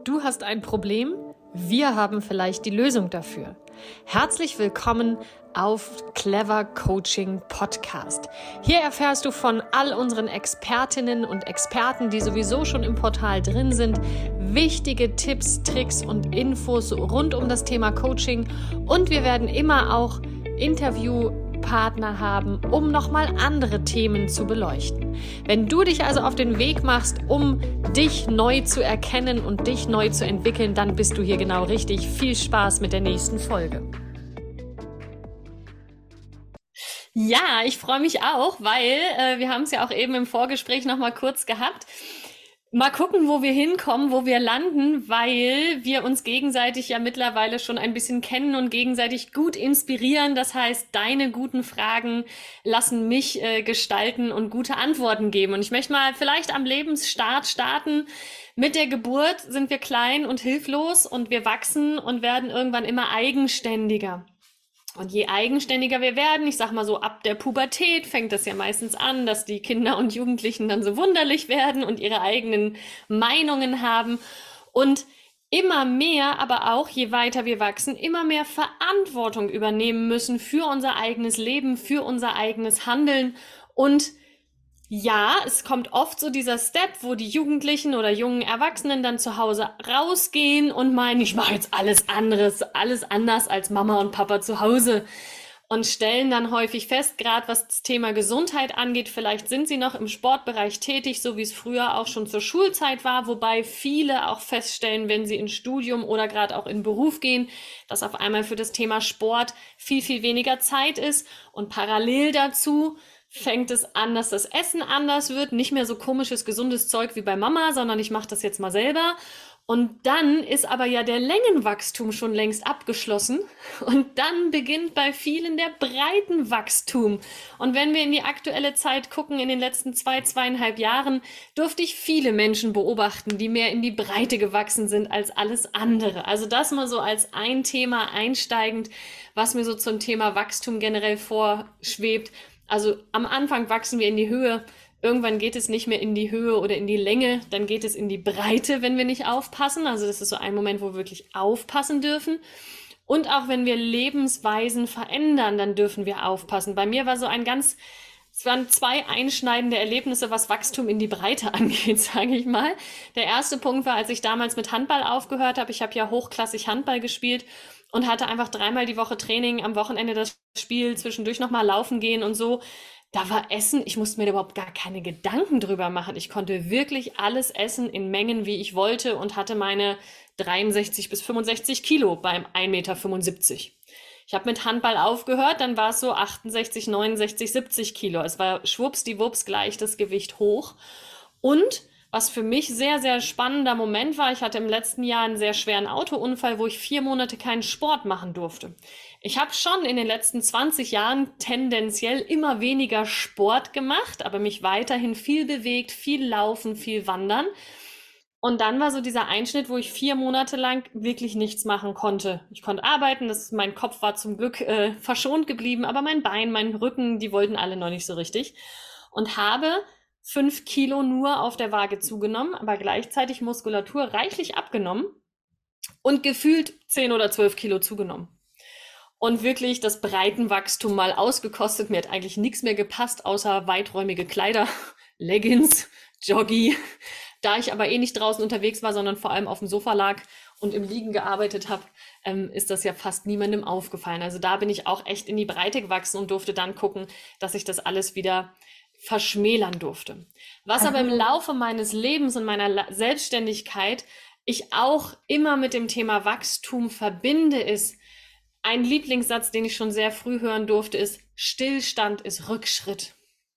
Du hast ein Problem? Wir haben vielleicht die Lösung dafür. Herzlich willkommen auf Clever Coaching Podcast. Hier erfährst du von all unseren Expertinnen und Experten, die sowieso schon im Portal drin sind, wichtige Tipps, Tricks und Infos rund um das Thema Coaching. Und wir werden immer auch Interviewpartner haben, um nochmal andere Themen zu beleuchten. Wenn du dich also auf den Weg machst, um dich neu zu erkennen und dich neu zu entwickeln, dann bist du hier genau richtig. Viel Spaß mit der nächsten Folge. Ja, ich freue mich auch, weil wir haben es ja auch eben im Vorgespräch nochmal kurz gehabt. Mal gucken, wo wir hinkommen, wo wir landen, weil wir uns gegenseitig ja mittlerweile schon ein bisschen kennen und gegenseitig gut inspirieren. Das heißt, deine guten Fragen lassen mich gestalten und gute Antworten geben. Und ich möchte mal vielleicht am Lebensstart starten. Mit der Geburt sind wir klein und hilflos und wir wachsen und werden irgendwann immer eigenständiger. Und je eigenständiger wir werden, ich sag mal so ab der Pubertät fängt das ja meistens an, dass die Kinder und Jugendlichen dann so wunderlich werden und ihre eigenen Meinungen haben. Und immer mehr, aber auch je weiter wir wachsen, immer mehr Verantwortung übernehmen müssen für unser eigenes Leben, für unser eigenes Handeln. Und ja, es kommt oft so dieser Step, wo die Jugendlichen oder jungen Erwachsenen dann zu Hause rausgehen und meinen, ich mache jetzt alles anderes, alles anders als Mama und Papa zu Hause und stellen dann häufig fest, gerade was das Thema Gesundheit angeht, vielleicht sind sie noch im Sportbereich tätig, so wie es früher auch schon zur Schulzeit war, wobei viele auch feststellen, wenn sie ins Studium oder gerade auch in Beruf gehen, dass auf einmal für das Thema Sport viel, viel weniger Zeit ist und parallel dazu fängt es an, dass das Essen anders wird, nicht mehr so komisches, gesundes Zeug wie bei Mama, sondern ich mache das jetzt mal selber. Und dann ist aber ja der Längenwachstum schon längst abgeschlossen und dann beginnt bei vielen der Breitenwachstum. Und wenn wir in die aktuelle Zeit gucken, in den letzten 2,5 Jahren, durfte ich viele Menschen beobachten, die mehr in die Breite gewachsen sind als alles andere. Also das mal so als ein Thema einsteigend, was mir so zum Thema Wachstum generell vorschwebt. Also am Anfang wachsen wir in die Höhe, irgendwann geht es nicht mehr in die Höhe oder in die Länge, dann geht es in die Breite, wenn wir nicht aufpassen. Also das ist so ein Moment, wo wir wirklich aufpassen dürfen. Und auch wenn wir Lebensweisen verändern, dann dürfen wir aufpassen. Bei mir war so es waren 2 einschneidende Erlebnisse, was Wachstum in die Breite angeht, sage ich mal. Der erste Punkt war, als ich damals mit Handball aufgehört habe. Ich habe ja hochklassig Handball gespielt und hatte einfach 3-mal die Woche Training, am Wochenende das Spiel, zwischendurch nochmal laufen gehen und so. Da war Essen, ich musste mir überhaupt gar keine Gedanken drüber machen. Ich konnte wirklich alles essen in Mengen, wie ich wollte und hatte meine 63 bis 65 Kilo beim 1,75 Meter. Ich habe mit Handball aufgehört, dann war es so 68, 69, 70 Kilo. Es war schwuppsdiwupps gleich das Gewicht hoch. Und was für mich sehr, sehr spannender Moment war, ich hatte im letzten Jahr einen sehr schweren Autounfall, wo ich 4 Monate keinen Sport machen durfte. Ich habe schon in den letzten 20 Jahren tendenziell immer weniger Sport gemacht, aber mich weiterhin viel bewegt, viel laufen, viel wandern. Und dann war so dieser Einschnitt, wo ich 4 Monate lang wirklich nichts machen konnte. Ich konnte arbeiten, mein Kopf war zum Glück verschont geblieben, aber mein Bein, mein Rücken, die wollten alle noch nicht so richtig. Und habe 5 Kilo nur auf der Waage zugenommen, aber gleichzeitig Muskulatur reichlich abgenommen und gefühlt 10 oder 12 Kilo zugenommen. Und wirklich das Breitenwachstum mal ausgekostet. Mir hat eigentlich nichts mehr gepasst, außer weiträumige Kleider, Leggings, Joggi. Da ich aber eh nicht draußen unterwegs war, sondern vor allem auf dem Sofa lag und im Liegen gearbeitet habe, ist das ja fast niemandem aufgefallen. Also da bin ich auch echt in die Breite gewachsen und durfte dann gucken, dass ich das alles wieder verschmälern durfte. Was aber im Laufe meines Lebens und meiner Selbstständigkeit ich auch immer mit dem Thema Wachstum verbinde, ist ein Lieblingssatz, den ich schon sehr früh hören durfte, ist: Stillstand ist Rückschritt.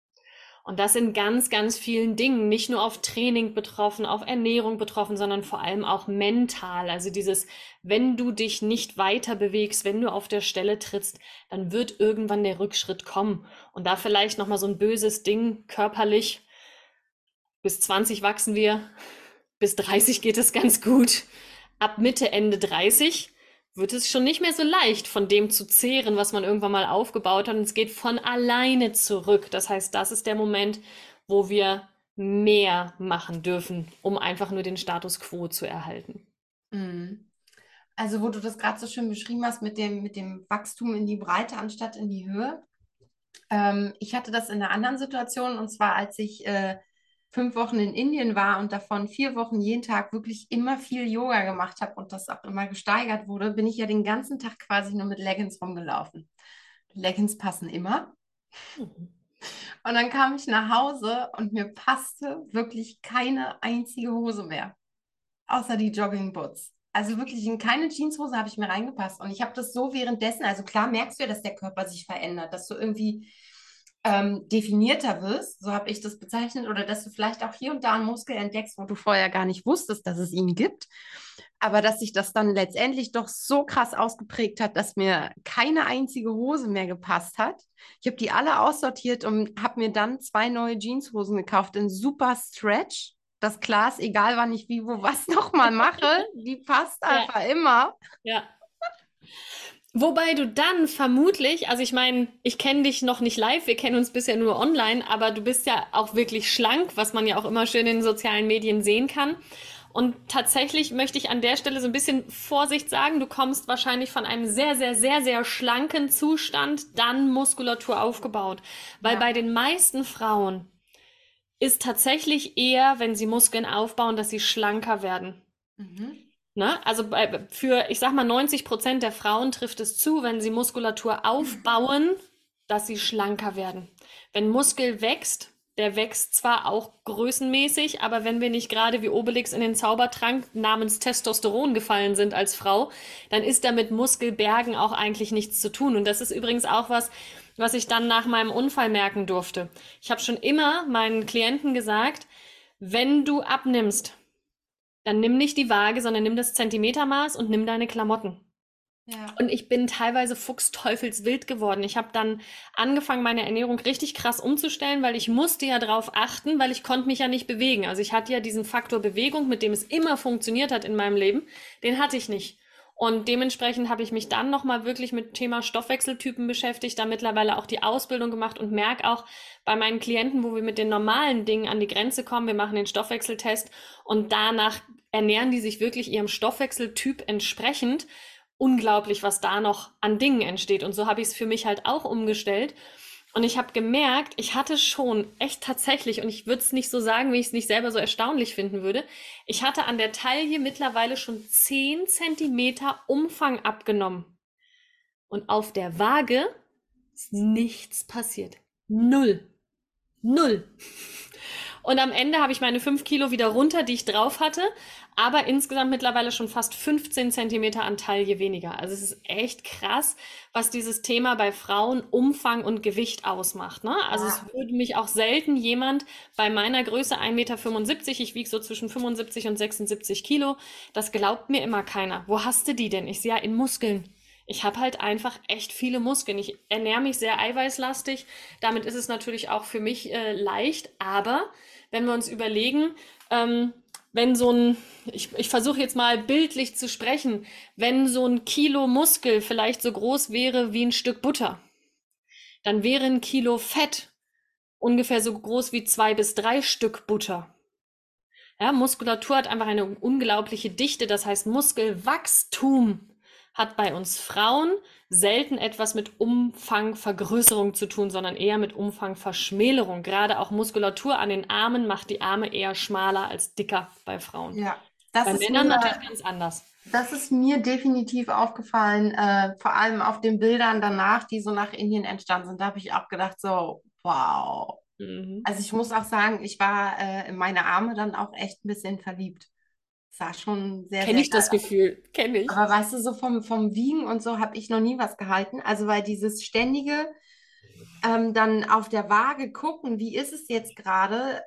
Und das in ganz, ganz vielen Dingen, nicht nur auf Training betroffen, auf Ernährung betroffen, sondern vor allem auch mental. Also dieses, wenn du dich nicht weiter bewegst, wenn du auf der Stelle trittst, dann wird irgendwann der Rückschritt kommen. Und da vielleicht nochmal so ein böses Ding körperlich. Bis 20 wachsen wir, bis 30 geht es ganz gut. Ab Mitte, Ende 30 wird es schon nicht mehr so leicht, von dem zu zehren, was man irgendwann mal aufgebaut hat. Und es geht von alleine zurück. Das heißt, das ist der Moment, wo wir mehr machen dürfen, um einfach nur den Status quo zu erhalten. Mhm. Also, wo du das gerade so schön beschrieben hast mit dem Wachstum in die Breite anstatt in die Höhe. Ich hatte das in einer anderen Situation, und zwar als ich 5 Wochen in Indien war und davon 4 Wochen jeden Tag wirklich immer viel Yoga gemacht habe und das auch immer gesteigert wurde, bin ich ja den ganzen Tag quasi nur mit Leggings rumgelaufen. Leggings passen immer. Mhm. Und dann kam ich nach Hause und mir passte wirklich keine einzige Hose mehr, außer die Joggingboots. Also wirklich in keine Jeanshose habe ich mir reingepasst. Und ich habe das so währenddessen, also klar merkst du ja, dass der Körper sich verändert, dass du irgendwie definierter wirst, so habe ich das bezeichnet, oder dass du vielleicht auch hier und da einen Muskel entdeckst, wo du vorher gar nicht wusstest, dass es ihn gibt. Aber dass sich das dann letztendlich doch so krass ausgeprägt hat, dass mir keine einzige Hose mehr gepasst hat. Ich habe die alle aussortiert und habe mir dann 2 neue Jeanshosen gekauft in super Stretch. Das klar ist, egal wann ich wie, wo, was nochmal mache, die passt Ja, einfach immer. ja. Wobei du dann vermutlich, also ich meine, ich kenne dich noch nicht live, wir kennen uns bisher nur online, aber du bist ja auch wirklich schlank, was man ja auch immer schön in den sozialen Medien sehen kann. Und tatsächlich möchte ich an der Stelle so ein bisschen Vorsicht sagen, du kommst wahrscheinlich von einem sehr, sehr, sehr, sehr schlanken Zustand, dann Muskulatur aufgebaut. Weil Ja. bei den meisten Frauen ist tatsächlich eher, wenn sie Muskeln aufbauen, dass sie schlanker werden. Mhm. Ne? Also für, ich sag mal, 90% der Frauen trifft es zu, wenn sie Muskulatur aufbauen, dass sie schlanker werden. Wenn Muskel wächst, der wächst zwar auch größenmäßig, aber wenn wir nicht gerade wie Obelix in den Zaubertrank namens Testosteron gefallen sind als Frau, dann ist da mit Muskelbergen auch eigentlich nichts zu tun. Und das ist übrigens auch was, was ich dann nach meinem Unfall merken durfte. Ich habe schon immer meinen Klienten gesagt, wenn du abnimmst, dann nimm nicht die Waage, sondern nimm das Zentimetermaß und nimm deine Klamotten. Ja. Und ich bin teilweise fuchsteufelswild geworden. Ich habe dann angefangen, meine Ernährung richtig krass umzustellen, weil ich musste ja drauf achten, weil ich konnte mich ja nicht bewegen. Also ich hatte ja diesen Faktor Bewegung, mit dem es immer funktioniert hat in meinem Leben, den hatte ich nicht. Und dementsprechend habe ich mich dann nochmal wirklich mit Thema Stoffwechseltypen beschäftigt, da mittlerweile auch die Ausbildung gemacht und merke auch bei meinen Klienten, wo wir mit den normalen Dingen an die Grenze kommen, wir machen den Stoffwechseltest und danach ernähren die sich wirklich ihrem Stoffwechseltyp entsprechend. Unglaublich, was da noch an Dingen entsteht. Und so habe ich es für mich halt auch umgestellt. Und ich habe gemerkt, ich hatte schon echt tatsächlich, und ich würde es nicht so sagen, wie ich es nicht selber so erstaunlich finden würde, ich hatte an der Taille mittlerweile schon 10 Zentimeter Umfang abgenommen. Und auf der Waage ist nichts passiert. Null. Null. Und am Ende habe ich meine 5 Kilo wieder runter, die ich drauf hatte, aber insgesamt mittlerweile schon fast 15 Zentimeter an Taille weniger. Also es ist echt krass, was dieses Thema bei Frauen Umfang und Gewicht ausmacht. Ne? Also es Ja. würde mich auch selten jemand bei meiner Größe 1,75 Meter, ich wiege so zwischen 75 und 76 Kilo, das glaubt mir immer keiner. Wo hast du die denn? Ich sehe ja in Muskeln. Ich habe halt einfach echt viele Muskeln. Ich ernähre mich sehr eiweißlastig. Damit ist es natürlich auch für mich leicht. Aber wenn wir uns überlegen, wenn so ein, ich versuche jetzt mal bildlich zu sprechen, wenn so ein Kilo Muskel vielleicht so groß wäre wie ein Stück Butter, dann wäre ein Kilo Fett ungefähr so groß wie 2 bis 3 Stück Butter. Ja, Muskulatur hat einfach eine unglaubliche Dichte, das heißt Muskelwachstum hat bei uns Frauen selten etwas mit Umfangvergrößerung zu tun, sondern eher mit Umfangverschmälerung. Gerade auch Muskulatur an den Armen macht die Arme eher schmaler als dicker bei Frauen. Ja. Das Bei ist Männern mir natürlich ganz anders. Das ist mir definitiv aufgefallen, vor allem auf den Bildern danach, die so nach Indien entstanden sind. Da habe ich auch gedacht, so, wow. Mhm. Also ich muss auch sagen, ich war in meine Arme dann auch echt ein bisschen verliebt. Sah schon sehr, Kenne sehr ich das geil aus. Gefühl, kenne ich. Aber weißt du, so vom Wiegen und so habe ich noch nie was gehalten. Also weil dieses ständige dann auf der Waage gucken, wie ist es jetzt gerade,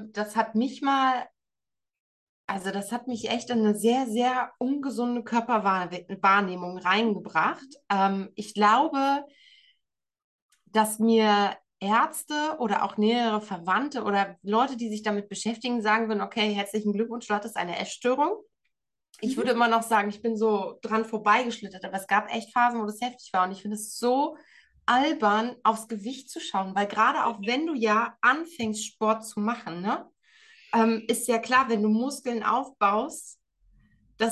das hat mich echt in eine sehr, sehr ungesunde Körperwahrnehmung reingebracht. Ich glaube, dass mir Ärzte oder auch nähere Verwandte oder Leute, die sich damit beschäftigen, sagen würden, okay, herzlichen Glückwunsch, du hattest eine Essstörung. Ich würde Mhm. immer noch sagen, ich bin so dran vorbeigeschlittert, aber es gab echt Phasen, wo das heftig war und ich finde es so albern, aufs Gewicht zu schauen, weil gerade auch wenn du ja anfängst, Sport zu machen, ne, ist ja klar, wenn du Muskeln aufbaust, dass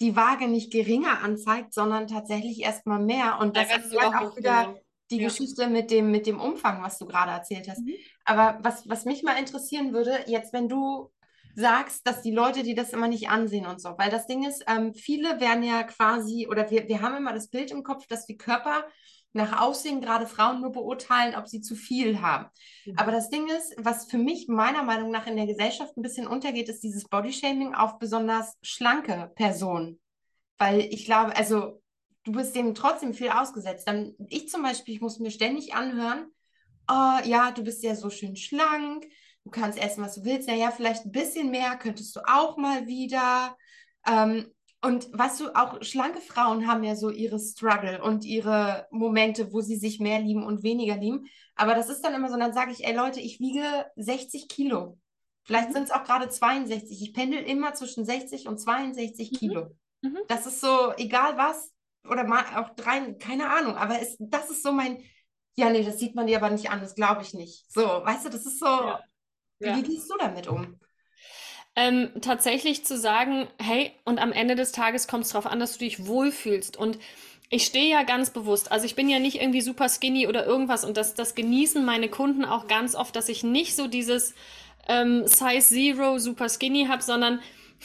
die Waage nicht geringer anzeigt, sondern tatsächlich erstmal mehr. Und das Ärgert sogar erklärt auch wieder hochgenommen. die Ja. Geschichte mit dem Umfang, was du gerade erzählt hast. Mhm. Aber was mich mal interessieren würde, jetzt, wenn du sagst, dass die Leute, die das immer nicht ansehen und so, weil das Ding ist, viele werden ja quasi, oder wir haben immer das Bild im Kopf, dass wir Körper nach Aussehen, gerade Frauen, nur beurteilen, ob sie zu viel haben. Aber Mhm. das Ding ist, was für mich meiner Meinung nach in der Gesellschaft ein bisschen untergeht, ist dieses Bodyshaming auf besonders schlanke Personen. Weil ich glaube, also du bist dem trotzdem viel ausgesetzt. Dann, ich zum Beispiel, ich muss mir ständig anhören, oh, ja, du bist ja so schön schlank, du kannst essen, was du willst. Naja, vielleicht ein bisschen mehr könntest du auch mal wieder. Ähm, und weißt du, auch schlanke Frauen haben ja so ihre Struggle und ihre Momente, wo sie sich mehr lieben und weniger lieben. Aber das ist dann immer so, dann sage ich, ey Leute, ich wiege 60 Kilo. Vielleicht Mhm. sind es auch gerade 62. Ich pendel immer zwischen 60 und 62 Mhm. Kilo. Mhm. Das ist so, egal was, oder mal auch drei, keine Ahnung, aber das ist so mein, ja, nee, das sieht man dir aber nicht an, das glaube ich nicht. So, weißt du, das ist so, Ja. wie Ja. gehst du damit um? Tatsächlich zu sagen, hey, und am Ende des Tages kommt es darauf an, dass du dich wohlfühlst. Und ich stehe ja ganz bewusst, also ich bin ja nicht irgendwie super skinny oder irgendwas und das genießen meine Kunden auch ganz oft, dass ich nicht so dieses Size Zero super skinny habe, sondern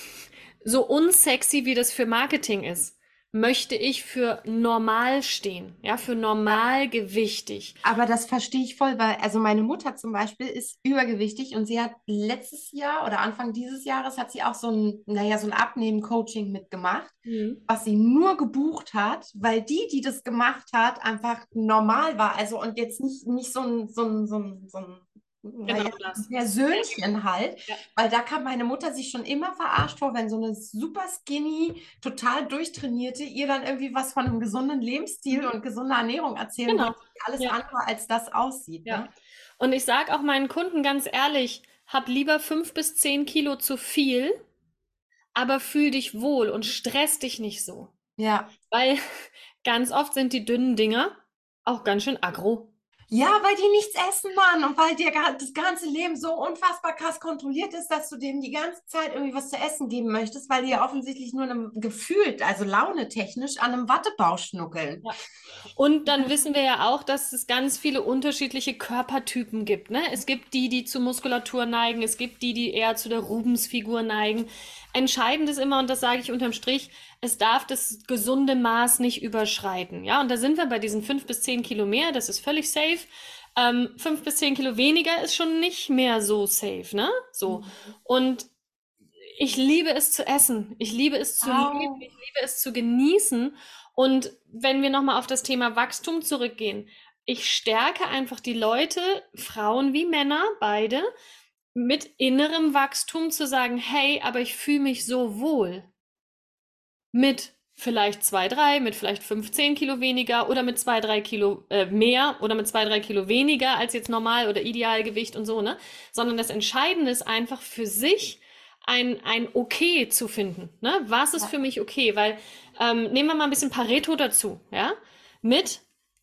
so unsexy, wie das für Marketing ist, möchte ich für normal stehen, ja, für Ja. normalgewichtig. Aber das verstehe ich voll, weil, also meine Mutter zum Beispiel ist übergewichtig und sie hat letztes Jahr oder Anfang dieses Jahres hat sie auch so ein, naja, so ein Abnehmen-Coaching mitgemacht, Mhm. was sie nur gebucht hat, weil die das gemacht hat, einfach normal war. Also und jetzt nicht so ein Genau naja, das. Ja, Persönchen halt, ja, weil da kam meine Mutter sich schon immer verarscht vor, wenn so eine super skinny, total durchtrainierte ihr dann irgendwie was von einem gesunden Lebensstil mhm. und gesunder Ernährung erzählen Genau. wollte, die alles Ja, andere als das aussieht, ja. ne? Und ich sage auch meinen Kunden ganz ehrlich, hab lieber 5 bis 10 Kilo zu viel, aber fühl dich wohl und stress dich nicht so. Ja. Weil ganz oft sind die dünnen Dinger auch ganz schön aggro. Ja, weil die nichts essen, Mann, und weil dir das ganze Leben so unfassbar krass kontrolliert ist, dass du denen die ganze Zeit irgendwie was zu essen geben möchtest, weil die ja offensichtlich nur einem gefühlt, also launetechnisch, an einem Wattebausch schnuckeln. Ja. Und dann wissen wir ja auch, dass es ganz viele unterschiedliche Körpertypen gibt, ne? Es gibt die, die zur Muskulatur neigen, es gibt die, die eher zu der Rubensfigur neigen. Entscheidend ist immer, und das sage ich unterm Strich, es darf das gesunde Maß nicht überschreiten. Ja, und da sind wir bei diesen 5 bis 10 Kilo mehr, das ist völlig safe. 5 bis 10 Kilo weniger ist schon nicht mehr so safe, ne? So. Mhm. Und ich liebe es zu essen. Ich liebe es zu leben. Au. Ich liebe es zu genießen. Und wenn wir nochmal auf das Thema Wachstum zurückgehen, ich stärke einfach die Leute, Frauen wie Männer, beide, mit innerem Wachstum zu sagen, hey, aber ich fühle mich so wohl mit vielleicht 2, 3, mit vielleicht 15 Kilo weniger oder mit 2, 3 Kilo mehr oder mit 2, 3 Kilo weniger als jetzt normal oder Idealgewicht und so, ne? Sondern das Entscheidende ist einfach für sich ein Okay zu finden, ne? Was ist für Ja. mich okay? Weil, nehmen wir mal ein bisschen Pareto dazu, ja? Mit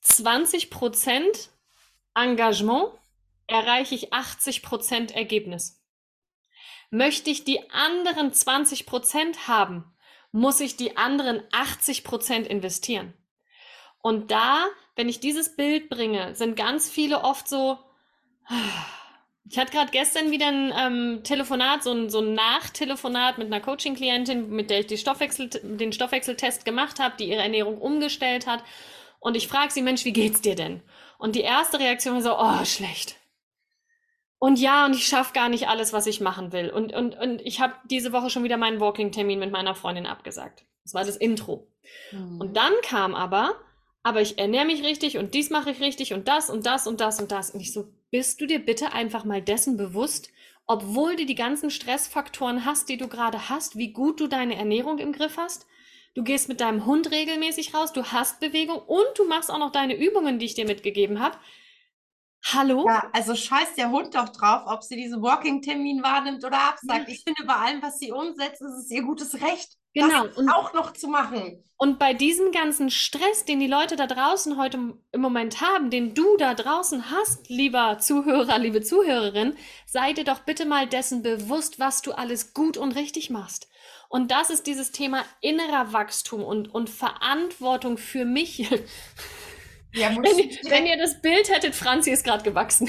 20% Engagement erreiche ich 80% Ergebnis. Möchte ich die anderen 20% haben, muss ich die anderen 80% investieren. Und da, wenn ich dieses Bild bringe, sind ganz viele oft so, ich hatte gerade gestern wieder ein Telefonat, so ein Nachtelefonat mit einer Coaching-Klientin, mit der ich den Stoffwechseltest gemacht habe, die ihre Ernährung umgestellt hat. Und ich frage sie, Mensch, wie geht's dir denn? Und die erste Reaktion war so, oh, schlecht. Und ja, und ich schaffe gar nicht alles, was ich machen will. Und ich habe diese Woche schon wieder meinen Walking-Termin mit meiner Freundin abgesagt. Das war das Intro. Und Mhm. dann kam aber ich ernähre mich richtig und dies mache ich richtig und das und das und das und das. Und ich so, bist du dir bitte einfach mal dessen bewusst, obwohl du die ganzen Stressfaktoren hast, die du gerade hast, wie gut du deine Ernährung im Griff hast? Du gehst mit deinem Hund regelmäßig raus, du hast Bewegung und du machst auch noch deine Übungen, die ich dir mitgegeben habe. Hallo? Ja, also scheißt der Hund doch drauf, ob sie diesen Walking-Termin wahrnimmt oder absagt. Ja. Ich finde, bei allem, was sie umsetzt, ist es ihr gutes Recht, das Genau. Und auch noch zu machen. bei diesem ganzen Stress, den die Leute da draußen heute im Moment haben, den du da draußen hast, lieber Zuhörer, liebe Zuhörerin, sei dir doch bitte mal dessen bewusst, was du alles gut und richtig machst. Und das ist dieses Thema innerer Wachstum und Verantwortung für mich. Ja, Wenn ihr das Bild hättet, Franzi ist gerade gewachsen.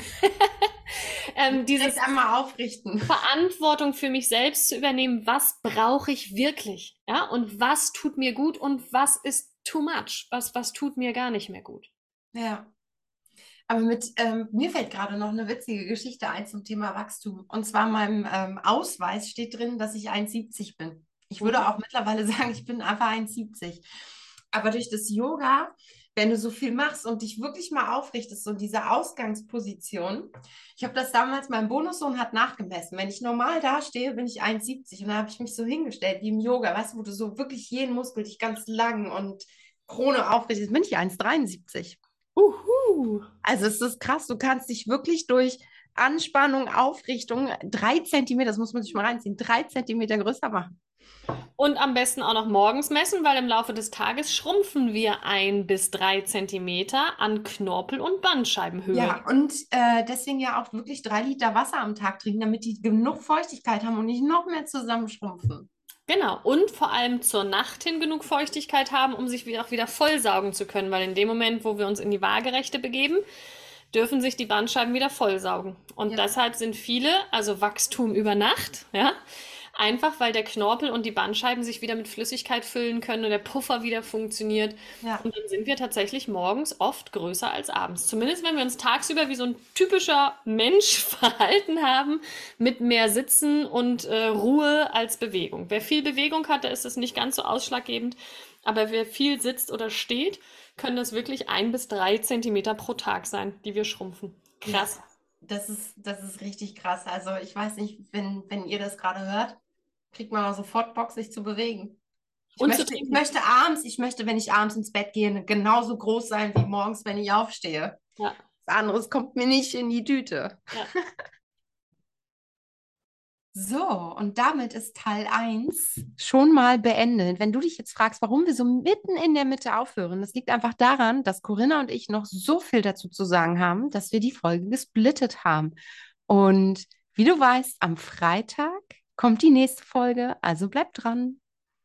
Dieses einmal aufrichten. Verantwortung für mich selbst zu übernehmen, was brauche ich wirklich? Ja, und was tut mir gut und was ist too much? Was tut mir gar nicht mehr gut? Ja. Aber mir fällt gerade noch eine witzige Geschichte ein zum Thema Wachstum. Und zwar in meinem Ausweis steht drin, dass ich 1,70 bin. Ich würde auch mittlerweile sagen, ich bin einfach 1,70. Aber durch das Yoga, wenn du so viel machst und dich wirklich mal aufrichtest und diese Ausgangsposition, ich habe das damals, mein Bonussohn hat nachgemessen. Wenn ich normal dastehe, bin ich 1,70. Und da habe ich mich so hingestellt, wie im Yoga, weißt du, wo du so wirklich jeden Muskel dich ganz lang und Krone aufrichtest, bin ich 1,73. Also es ist krass, du kannst dich wirklich durch Anspannung, Aufrichtung 3 Zentimeter, das muss man sich mal reinziehen, 3 Zentimeter größer machen. Und am besten auch noch morgens messen, weil im Laufe des Tages schrumpfen wir 1 bis 3 Zentimeter an Knorpel- und Bandscheibenhöhe. Ja, und deswegen ja auch wirklich 3 Liter Wasser am Tag trinken, damit die genug Feuchtigkeit haben und nicht noch mehr zusammenschrumpfen. Genau, und vor allem zur Nacht hin genug Feuchtigkeit haben, um sich auch wieder vollsaugen zu können, weil in dem Moment, wo wir uns in die Waagerechte begeben, dürfen sich die Bandscheiben wieder vollsaugen. Und deshalb sind viele, also Wachstum über Nacht, ja, einfach weil der Knorpel und die Bandscheiben sich wieder mit Flüssigkeit füllen können und der Puffer wieder funktioniert. Ja. Und dann sind wir tatsächlich morgens oft größer als abends. Zumindest wenn wir uns tagsüber wie so ein typischer Mensch verhalten haben, mit mehr Sitzen und Ruhe als Bewegung. Wer viel Bewegung hat, da ist es nicht ganz so ausschlaggebend. Aber wer viel sitzt oder steht, können das wirklich 1 bis 3 Zentimeter pro Tag sein, die wir schrumpfen. Krass. Ja, das ist richtig krass. Also ich weiß nicht, wenn ihr das gerade hört, kriegt man auch sofort Bock, sich zu bewegen. Ich möchte, wenn ich abends ins Bett gehe, genauso groß sein wie morgens, wenn ich aufstehe. Ja. Was anderes kommt mir nicht in die Tüte. Ja. So, und damit ist Teil 1 schon mal beendet. Wenn du dich jetzt fragst, warum wir so mitten in der Mitte aufhören, das liegt einfach daran, dass Corinna und ich noch so viel dazu zu sagen haben, dass wir die Folge gesplittet haben. Und wie du weißt, am Freitag kommt die nächste Folge, also bleib dran.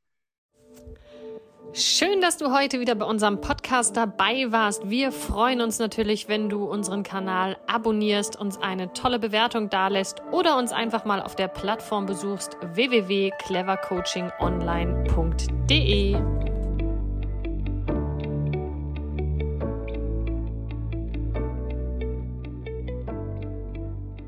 Schön, dass du heute wieder bei unserem Podcast dabei warst. Wir freuen uns natürlich, wenn du unseren Kanal abonnierst, uns eine tolle Bewertung dalässt oder uns einfach mal auf der Plattform besuchst www.clevercoachingonline.de.